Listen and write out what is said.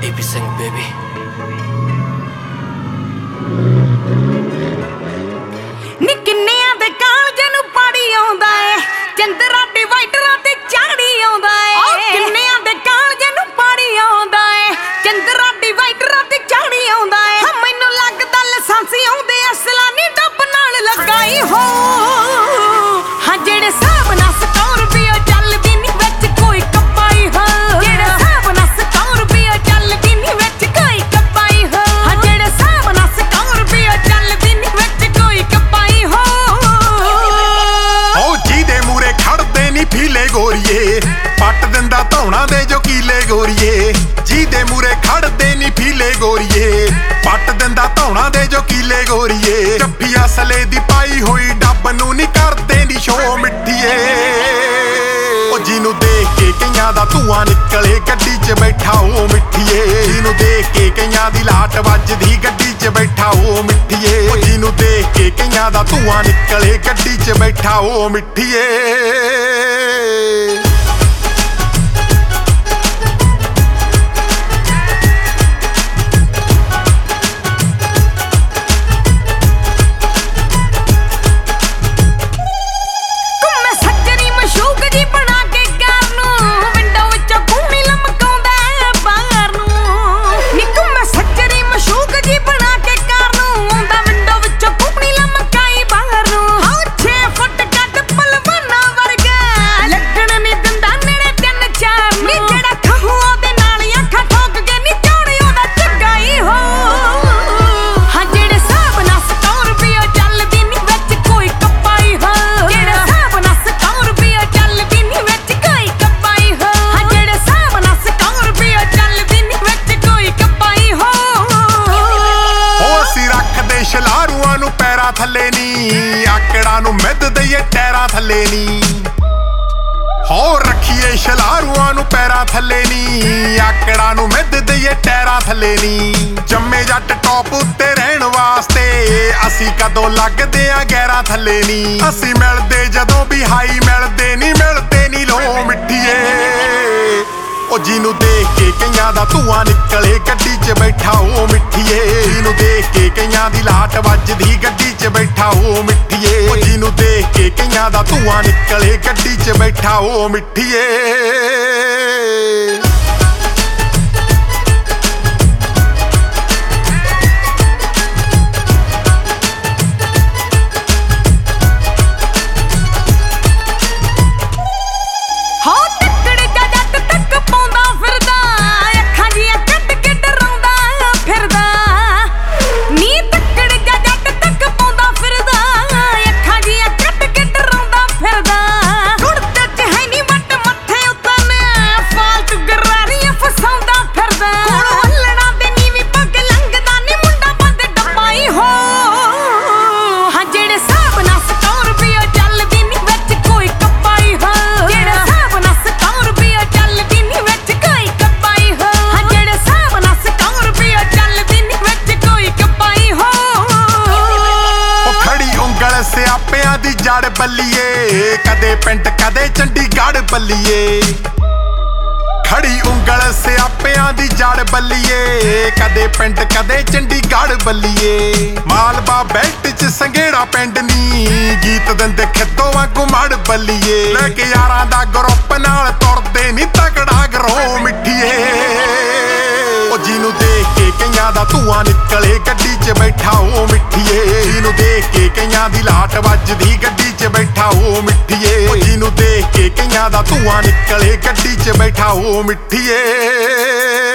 AP Singh, baby. ਨੀ ਕਿੰਨਿਆਂ ਦੇ college ਨੂੰ ਪੜੀ ਆਉਂਦਾ ਏ, ਚੰਦਰਾ ਡਿਵਾਈਡਰਾਂ ਤੇ ਚਾੜੀ ਆਉਂਦਾ ਏ। ਕਿੰਨਿਆਂ ਦੇ ਕਾਲਜ ਨੂੰ ਪੜੀ ਆਉਂਦਾ ਏ, ਚੰਦਰਾ ਡਿਵਾਈਡਰਾਂ ਤੇ ਚਾੜੀ ਆਉਂਦਾ ਏ। ਮੈਨੂੰ ਲੱਗਦਾ ਲਾਇਸੈਂਸ ਆਉਂਦੇ ਅਸਲਾਂ ਨੀ ਡੱਬ ਨਾਲ ਲਗਾਈ ਹੋ। ਹਾਂ ਜਿਹੜੇ ਹਿਸਾਬ ਨਾਲ ਸਕੋਰਪੀਓ ਚੱਲਦੀ ਨੀ ਵਿੱਚ ਕੋਈ ਕੱਪਾਈ ਹੋ। ਜਿਹੜੇ ਹਿਸਾਬ ਨਾਲ ਸਕੋਰਪੀਓ ਚੱਲਦੀ ਨੀ ਵਿੱਚ ਕੋਈ ਕੱਪਾਈ ਹੋ। ਹਾਂ ਜਿਹੜੇ ਹਿਸਾਬ ਨਾਲ ਸਕੋਰਪੀਓ ਚੱਲਦੀ ਨੀ ਵਿੱਚ ਕੋਈ ਕੱਪਾਈ ਹੋ। ਓ ਜਿਹਦੇ ਮੂਰੇ ਖੜਦੇ ਨੀ ਫੀਲੇ ਗੋਰੀਏ, ਪੱਟ ਦਿੰਦਾ ਧੌਣਾ ਦੇ ਜੋ ਕੀਲੇ ਗੋਰੀਏ। ਜਿਹਦੇ ਮੂਰੇ ਖੜਦੇ ਨੀ ਫੀਲੇ ਗੋਰੀਏ, ਪੱਟ ਦਿੰਦਾ ਧੌਣਾ ਦੇ ਜੋ ਕੀਲੇ ਗੋਰੀਏ। ਜੱਫੀ ਅਸਲੇ ਦੀ ਪਾਈ ਹੋਈ ਡੱਬ ਨੂੰ ਨੀ ਕਰਦੇ ਨੀ ਸ਼ੋ ਮਿੱਠੀਏ। ਓ ਜਿਹਨੂੰ ਦੇਖ ਕੇ ਕਈਆਂ ਦਾ ਧੂਆਂ ਨਿਕਲੇ ਗੱਡੀ 'ਚ ਬੈਠਾ ਉਹ ਮਿੱਠੀਏ। ਜਿਹਨੂੰ ਦੇਖ ਕੇ ਕਈਆਂ ਦੀ ਲਾਟ ਵੱਜਦੀ ਗੱਡੀ 'ਚ ਬੈਠਾ ਉਹ ਮਿੱਠੀਏ। ਓ ਜਿਹਨੂੰ ਦੇਖ ਕੇ ਕਈਆਂ ਦਾ ਧੂਆਂ ਨਿਕਲੇ ਗੱਡੀ 'ਚ ਬੈਠਾ ਉਹ ਮਿੱਠੀਏ। ਥੱਲੇ ਨੀ ਆਕੜਾਂ ਨੂੰ ਮਿੱਧ ਦਈਏ ਟੈਰਾਂ ਥੱਲੇ ਨੀ। ਹੋ ਰੱਖੀਏ ਸ਼ਲਾਰੂਆਂ ਨੂੰ ਪੈਰਾਂ ਥੱਲੇ ਨੀ, ਆਕੜਾਂ ਨੂੰ ਮਿੱਧ ਦਈਏ ਟੈਰਾਂ ਥੱਲੇ ਨੀ। ਜੰਮੇ ਜੱਟ ਟੌਪ ਉੱਤੇ ਰਹਿਣ ਵਾਸਤੇ ਅਸੀਂ ਕਦੋਂ ਲੱਗਦੇ ਆ ਗੈਰਾਂ ਥੱਲੇ ਨੀ। ਅਸੀਂ ਮਿਲਦੇ ਜਦੋਂ ਵੀ ਹਾਈ ਮਿਲਦੇ ਨੀ ਲੋ ਮਿੱਠੀਏ। ਓ ਜਿਹਨੂੰ ਦੇਖ ਕੇ ਕਈਆਂ ਦਾ ਧੂਆਂ ਨਿਕਲੇ ਗੱਡੀ 'ਚ ਬੈਠਾ ਉਹ ਮਿੱਠੀਏ। ਜਿਹਨੂੰ ਦੇਖ ਕੇ ਕਈਆਂ ਦੀ ਲਾਟ ਵੱਜਦੀ ਗੱਡੀ 'ਚ ਬੈਠਾ ਉਹ ਮਿੱਠੀਏ। ਓ ਜਿਹਨੂੰ ਦੇਖ ਕੇ ਕਈਆਂ ਦਾ ਧੂਆਂ ਨਿਕਲੇ ਗੱਡੀ 'ਚ ਬੈਠਾ ਉਹ ਮਿੱਠੀਏ। ਸਿਆਪਿਆਂ ਦੀ ਜੜ ਬੱਲੀਏ, ਕਦੇ ਪਿੰਡ ਕਦੇ ਚੰਡੀਗੜ੍ਹ ਬੱਲੀਏ। ਖੜੀ ਉਂਗਲ ਸਿਆਪਿਆਂ ਦੀ ਜੜ ਬੱਲੀਏ, ਕਦੇ ਪਿੰਡ ਕਦੇ ਚੰਡੀਗੜ੍ਹ ਬੱਲੀਏ। ਮਾਲਵਾ ਬੈਲਟ 'ਚ ਸੰਘੇੜਾ ਪਿੰਡ ਨੀ, ਗੀਤ ਦਿੰਦੇ ਖਿੱਦੋ ਵਾਂਗੂ ਮੜ ਬੱਲੀਏ। ਲੈ ਕੇ ਯਾਰਾਂ ਦਾ ਗਰੁੱਪ ਨਾਲ ਤੁਰਦੇ ਨੀ ਤਕੜਾ ਗਰੋ ਮਿੱਠੀਏ। ਓ ਜਿਹਨੂੰ ਦੇਖ ਕੇ ਕਈਆਂ ਦਾ ਧੂਆਂ ਨਿਕਲੇ ਗੱਡੀ 'ਚ ਬੈਠਾ ਉਹ ਮਿੱਠੀਏ। ਜਿਹਨੂੰ ਦੇਖ ਕੇ ਕਈਆਂ ਦੀ ਲਾਟ ਵੱਜਦੀ ਗੱਡੀ 'ਚ ਬੈਠਾ ਉਹ ਮਿੱਠੀਏ। ਓ ਜਿਹਨੂੰ ਦੇਖ ਕੇ ਕਈਆਂ ਦਾ ਧੂਆਂ ਨਿਕਲੇ ਗੱਡੀ 'ਚ ਬੈਠਾ ਉਹ ਮਿੱਠੀਏ।